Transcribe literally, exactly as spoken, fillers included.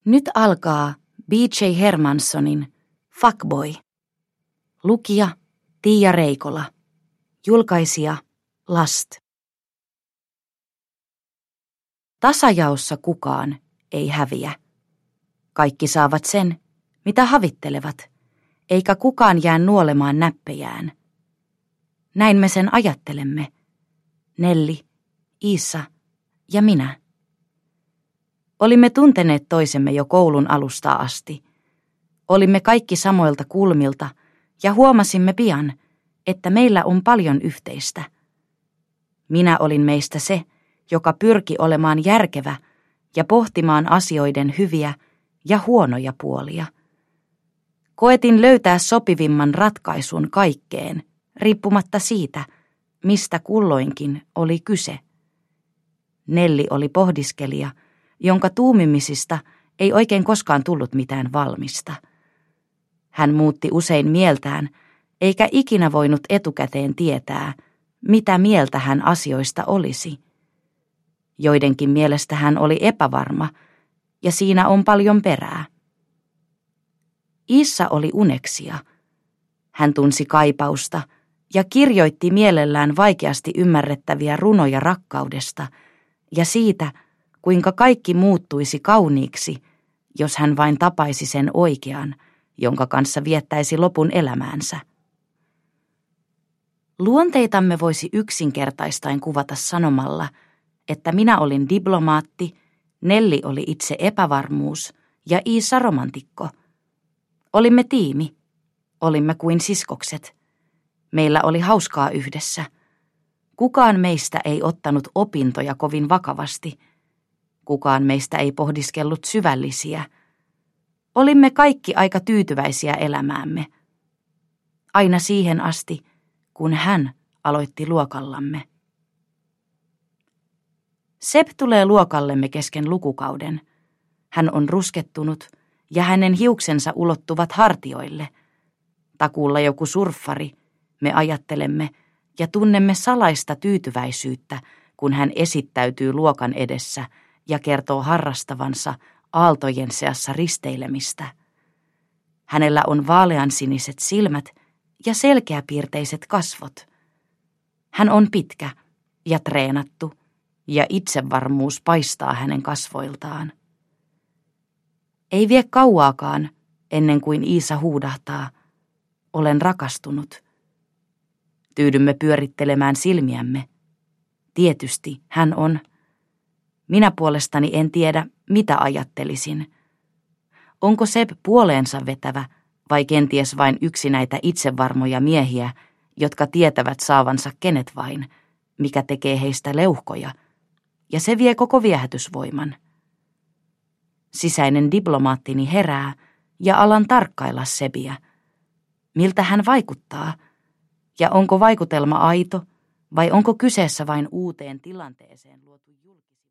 Nyt alkaa B J Hermanssonin Fuckboy. Lukija Tiia Reikola. Julkaisija Last. Tasajaossa kukaan ei häviä. Kaikki saavat sen, mitä havittelevat, eikä kukaan jää nuolemaan näppejään. Näin me sen ajattelemme. Nelli, Iisa ja minä. Olimme tunteneet toisemme jo koulun alusta asti. Olimme kaikki samoilta kulmilta ja huomasimme pian, että meillä on paljon yhteistä. Minä olin meistä se, joka pyrki olemaan järkevä ja pohtimaan asioiden hyviä ja huonoja puolia. Koetin löytää sopivimman ratkaisun kaikkeen, riippumatta siitä, mistä kulloinkin oli kyse. Nelli oli pohdiskelija, jonka tuumimisista ei oikein koskaan tullut mitään valmista. Hän muutti usein mieltään, eikä ikinä voinut etukäteen tietää, mitä mieltä hän asioista olisi. Joidenkin mielestä hän oli epävarma, ja siinä on paljon perää. Iisa oli uneksija. Hän tunsi kaipausta ja kirjoitti mielellään vaikeasti ymmärrettäviä runoja rakkaudesta ja siitä, kuinka kaikki muuttuisi kauniiksi, jos hän vain tapaisi sen oikean, jonka kanssa viettäisi lopun elämäänsä. Luonteitamme voisi yksinkertaistain kuvata sanomalla, että minä olin diplomaatti, Nelli oli itse epävarmuus ja Iisa romantikko. Olimme tiimi. Olimme kuin siskokset. Meillä oli hauskaa yhdessä. Kukaan meistä ei ottanut opintoja kovin vakavasti. Kukaan meistä ei pohdiskellut syvällisiä. Olimme kaikki aika tyytyväisiä elämäämme. Aina siihen asti, kun hän aloitti luokallamme. Seb tulee luokallemme kesken lukukauden. Hän on ruskettunut ja hänen hiuksensa ulottuvat hartioille. Takuulla joku surffari, me ajattelemme, ja tunnemme salaista tyytyväisyyttä, kun hän esittäytyy luokan edessä ja kertoo harrastavansa aaltojen seassa risteilemistä. Hänellä on vaaleansiniset silmät ja selkeäpiirteiset kasvot. Hän on pitkä ja treenattu, ja itsevarmuus paistaa hänen kasvoiltaan. Ei vie kauaakaan, ennen kuin Iisa huudahtaa, olen rakastunut. Tyydymme pyörittelemään silmiämme. Tietysti hän on. Minä puolestani en tiedä, mitä ajattelisin. Onko Seb puoleensa vetävä vai kenties vain yksi näitä itsevarmoja miehiä, jotka tietävät saavansa kenet vain, mikä tekee heistä leuhkoja, ja se vie koko viehätysvoiman. Sisäinen diplomaattini herää ja alan tarkkailla Sebiä. Miltä hän vaikuttaa? Ja onko vaikutelma aito vai onko kyseessä vain uuteen tilanteeseen luotu julkis...